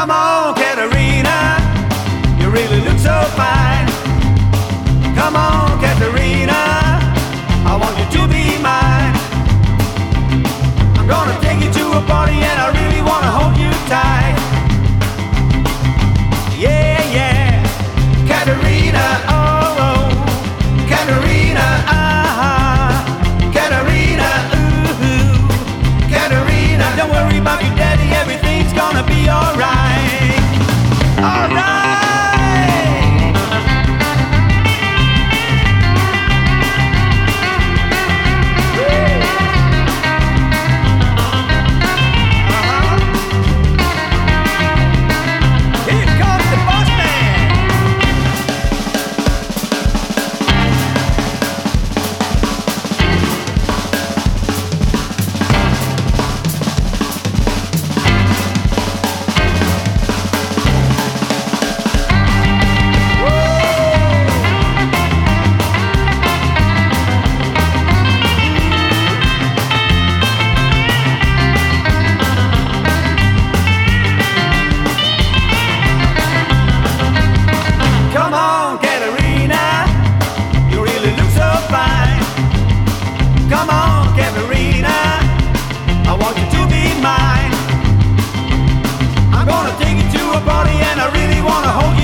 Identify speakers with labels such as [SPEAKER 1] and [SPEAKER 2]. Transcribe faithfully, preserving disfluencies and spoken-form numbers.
[SPEAKER 1] Come on, Katerina, you really look so fine. Come on, Katerina, I want you to be mine. I'm gonna take you to a party and I really wanna hold you tight. Yeah, yeah, Katerina, oh, oh, Katerina, ah, Katerina, ooh, Katerina, don't worry about your daddy, everything's gonna be alright. Alright. Come on, Katerina, I want you to be mine. I'm gonna take you to a party and I really wanna hold you